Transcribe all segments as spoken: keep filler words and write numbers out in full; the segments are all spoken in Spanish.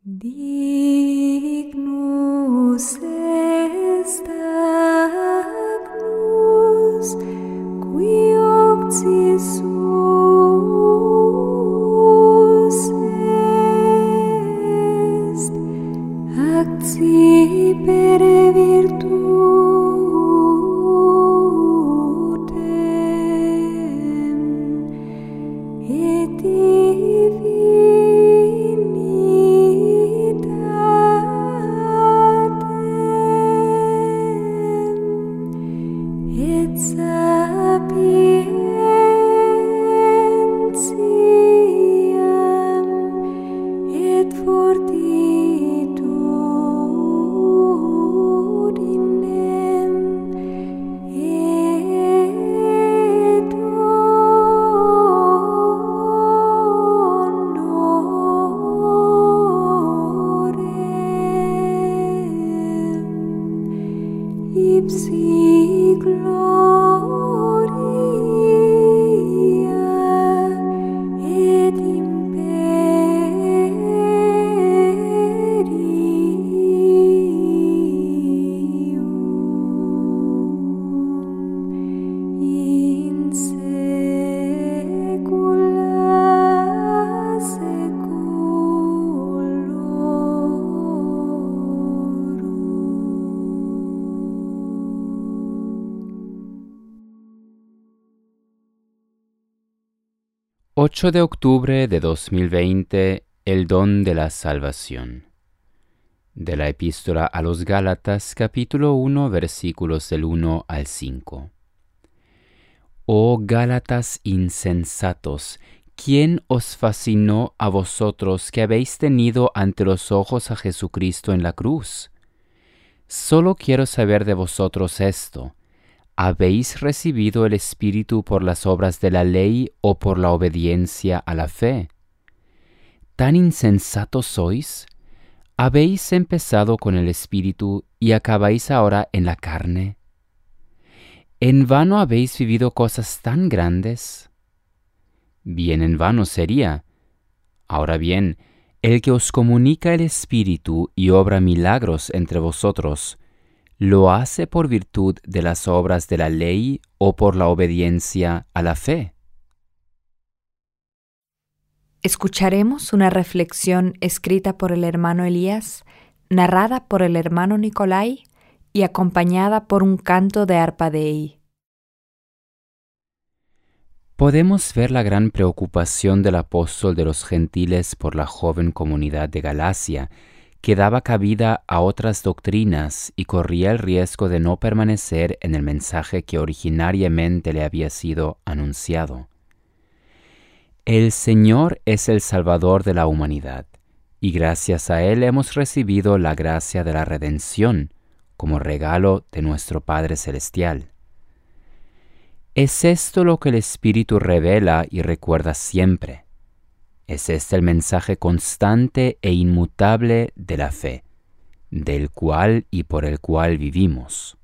Dignus est Agnus, qui occis suus est, acciper virtutem, et divinitatem, et sapientiam, et fortitudinem, et honorem, ipsi gloria et imperium in saecula saeculorum. ocho de octubre de dos mil veinte, el don de la salvación. De la Epístola a los Gálatas, capítulo uno, versículos del uno al cinco. Oh Gálatas insensatos, ¿quién os fascinó a vosotros que habéis tenido ante los ojos a Jesucristo en la cruz? Solo quiero saber de vosotros esto: ¿habéis recibido el Espíritu por las obras de la ley o por la obediencia a la fe? ¿Tan insensatos sois? ¿Habéis empezado con el Espíritu y acabáis ahora en la carne? ¿En vano habéis vivido cosas tan grandes? Bien en vano sería. Ahora bien, el que os comunica el Espíritu y obra milagros entre vosotros, ¿lo hace por virtud de las obras de la ley o por la obediencia a la fe? Escucharemos una reflexión escrita por el hermano Elías, narrada por el hermano Nicolai y acompañada por un canto de arpa Dei. Podemos ver la gran preocupación del apóstol de los gentiles por la joven comunidad de Galacia, que daba cabida a otras doctrinas y corría el riesgo de no permanecer en el mensaje que originariamente le había sido anunciado. El Señor es el Salvador de la humanidad, y gracias a Él hemos recibido la gracia de la redención como regalo de nuestro Padre Celestial. Es esto lo que el Espíritu revela y recuerda siempre. Es este el mensaje constante e inmutable de la fe, del cual y por el cual vivimos.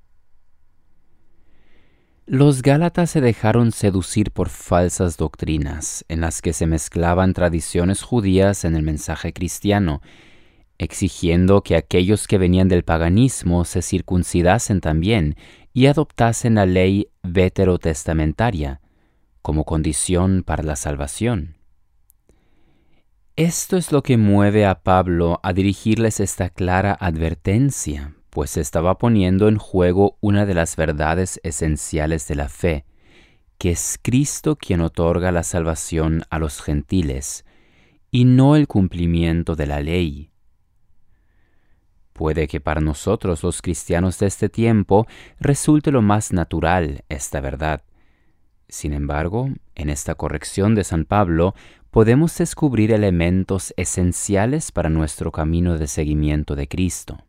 Los Gálatas se dejaron seducir por falsas doctrinas, en las que se mezclaban tradiciones judías en el mensaje cristiano, exigiendo que aquellos que venían del paganismo se circuncidasen también y adoptasen la ley veterotestamentaria como condición para la salvación. Esto es lo que mueve a Pablo a dirigirles esta clara advertencia, pues estaba poniendo en juego una de las verdades esenciales de la fe, que es Cristo quien otorga la salvación a los gentiles, y no el cumplimiento de la ley. Puede que para nosotros los cristianos de este tiempo resulte lo más natural esta verdad. Sin embargo, en esta corrección de San Pablo podemos descubrir elementos esenciales para nuestro camino de seguimiento de Cristo.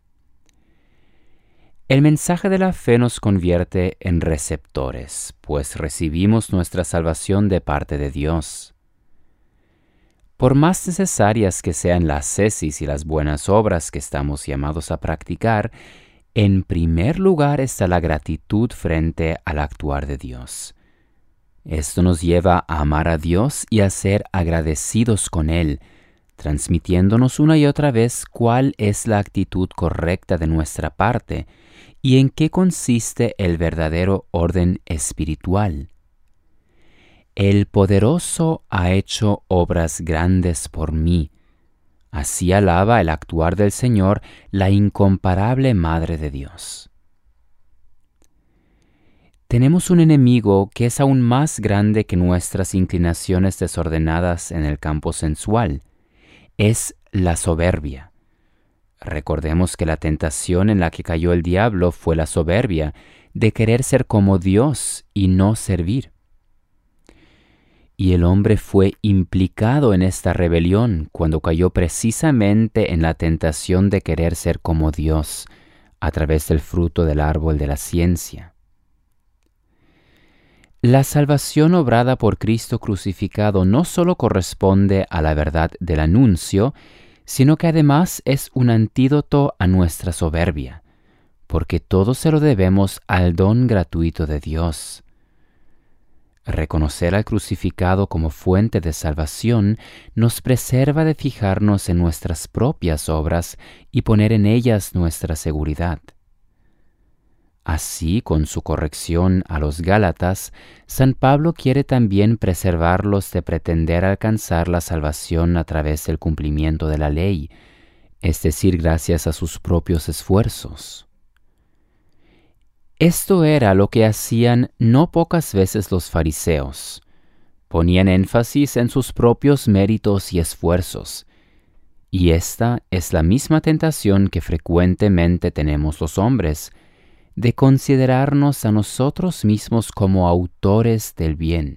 El mensaje de la fe nos convierte en receptores, pues recibimos nuestra salvación de parte de Dios. Por más necesarias que sean las ascesis y las buenas obras que estamos llamados a practicar, en primer lugar está la gratitud frente al actuar de Dios. Esto nos lleva a amar a Dios y a ser agradecidos con Él, transmitiéndonos una y otra vez cuál es la actitud correcta de nuestra parte y en qué consiste el verdadero orden espiritual. El poderoso ha hecho obras grandes por mí. Así alaba el actuar del Señor, la incomparable Madre de Dios. Tenemos un enemigo que es aún más grande que nuestras inclinaciones desordenadas en el campo sensual. Es la soberbia. Recordemos que la tentación en la que cayó el diablo fue la soberbia de querer ser como Dios y no servir. Y el hombre fue implicado en esta rebelión cuando cayó precisamente en la tentación de querer ser como Dios a través del fruto del árbol de la ciencia. La salvación obrada por Cristo crucificado no solo corresponde a la verdad del anuncio, sino que además es un antídoto a nuestra soberbia, porque todo se lo debemos al don gratuito de Dios. Reconocer al crucificado como fuente de salvación nos preserva de fijarnos en nuestras propias obras y poner en ellas nuestra seguridad. Así, con su corrección a los Gálatas, San Pablo quiere también preservarlos de pretender alcanzar la salvación a través del cumplimiento de la ley, es decir, gracias a sus propios esfuerzos. Esto era lo que hacían no pocas veces los fariseos. Ponían énfasis en sus propios méritos y esfuerzos. Y esta es la misma tentación que frecuentemente tenemos los hombres, de considerarnos a nosotros mismos como autores del bien.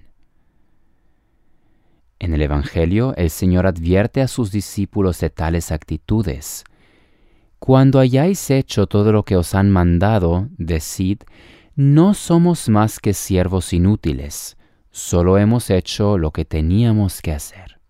En el Evangelio, el Señor advierte a sus discípulos de tales actitudes. Cuando hayáis hecho todo lo que os han mandado, decid, no somos más que siervos inútiles, solo hemos hecho lo que teníamos que hacer.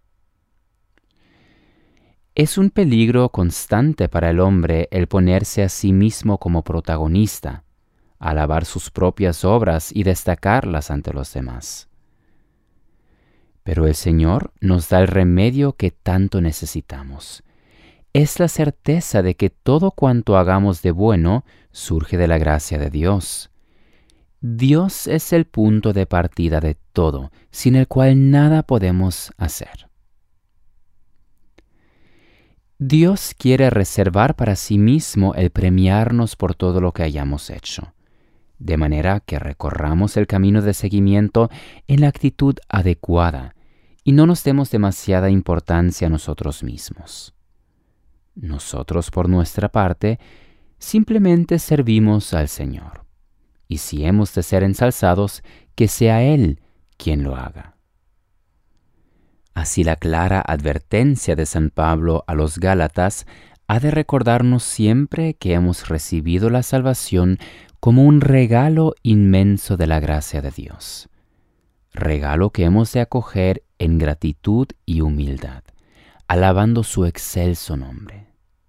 Es un peligro constante para el hombre el ponerse a sí mismo como protagonista, alabar sus propias obras y destacarlas ante los demás. Pero el Señor nos da el remedio que tanto necesitamos. Es la certeza de que todo cuanto hagamos de bueno surge de la gracia de Dios. Dios es el punto de partida de todo, sin el cual nada podemos hacer. Dios quiere reservar para sí mismo el premiarnos por todo lo que hayamos hecho, de manera que recorramos el camino de seguimiento en la actitud adecuada y no nos demos demasiada importancia a nosotros mismos. Nosotros, por nuestra parte, simplemente servimos al Señor, y si hemos de ser ensalzados, que sea Él quien lo haga. Así la clara advertencia de San Pablo a los Gálatas ha de recordarnos siempre que hemos recibido la salvación como un regalo inmenso de la gracia de Dios, regalo que hemos de acoger en gratitud y humildad, alabando su excelso nombre.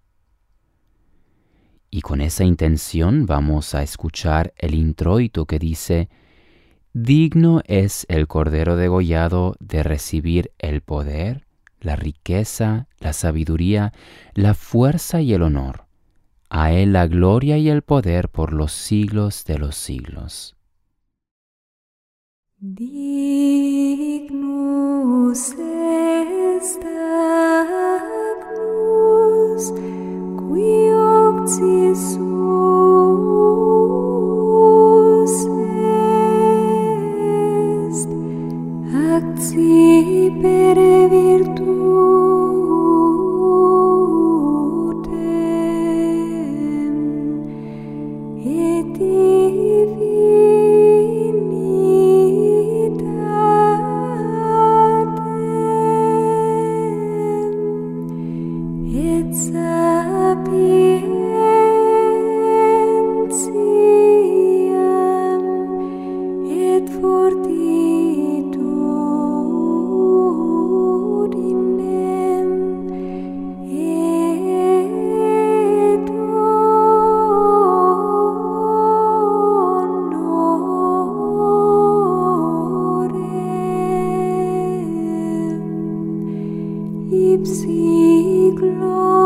Y con esa intención vamos a escuchar el introito que dice: digno es el Cordero degollado de recibir el poder, la riqueza, la sabiduría, la fuerza y el honor. A Él la gloria y el poder por los siglos de los siglos. Dignus est Agnus, qui occis suus est, acti per virtutem, et divinitatem siglos.